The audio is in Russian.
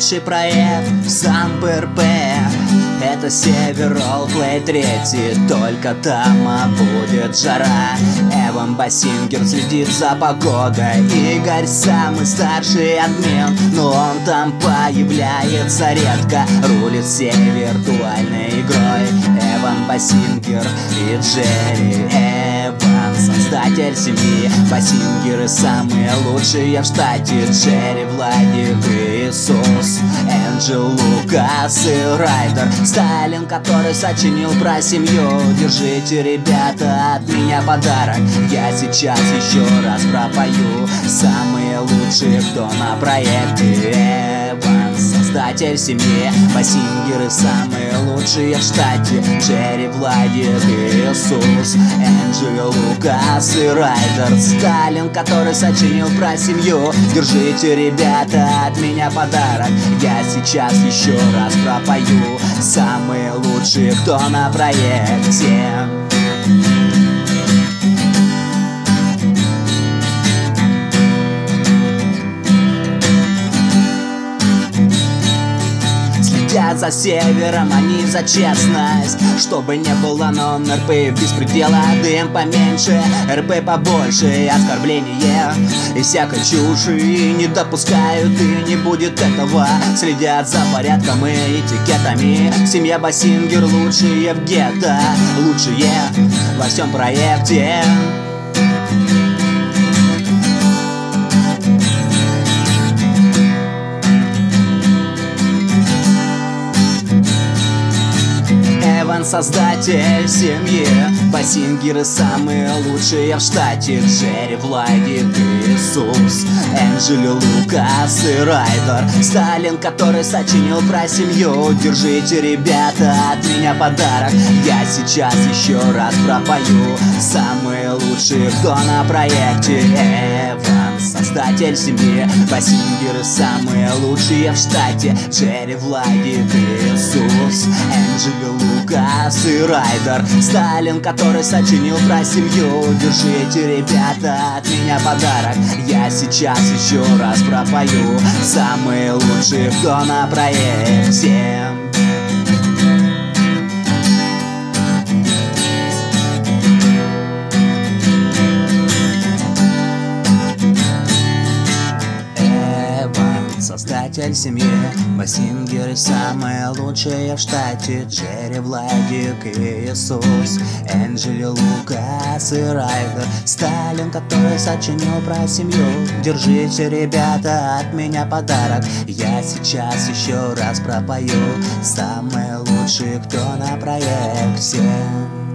лучший проект сам ПРП. Это Север Ролплей 3, только там будет жара. Эван Басингер следит за погодой. Игорь самый старший админ, но он там появляется редко. Рулит всей виртуальной игрой Эван Басингер и Джерри Эван, создатель семьи. Басингеры самые лучшие в штате. Джерри, Владик, Иисус, Энджел, Лукас и Райдер. Сталин, который сочинил про семью. Держите, ребята, от меня подарок. Я сейчас еще раз пропою. Самые лучшие, кто на проекте. Эван, создатель семьи. Басингеры самые лучшие в штате. Джерри, Владик, Иисус, Энджел, Лукас и Райдер. Сталин, который сочинил про семью. Держите, ребята, от меня подарок. Я сейчас еще раз пропою. Самые лучшие, кто на проекте. Следят за Севером, они за честность, чтобы не было нон-РП без предела. Дым поменьше, РП побольше, оскорбления и всякой чуши не допускают, и не будет этого. Следят за порядком и этикетами. Семья Басингер лучшие в гетто, лучшие во всем проекте. Эван, создатель семьи. Басингеры самые лучшие в штате. Джерри, Владик, Иисус, Энджел, Лукас и Райдер. Сталин, который сочинил про семью. Держите, ребята, от меня подарок. Я сейчас еще раз пропою. Самые лучшие, кто на проекте. Эван, создатель семьи. Басингеры самые лучшие в штате. Джерри, Владик, Иисус, Энджел, Лукас и Райдер. Сталин, который сочинил про семью. Держите, ребята, от меня подарок. Я сейчас еще раз пропою. Самые лучшие, кто на проекте. Создатель семьи. Басингеры самые лучшие в штате. Джерри, Владик, Иисус, Энджел, Лукас и Райдер. Сталин, который сочинил про семью. Держите, ребята, от меня подарок. Я сейчас еще раз пропою. Самые лучшие, кто на проекте.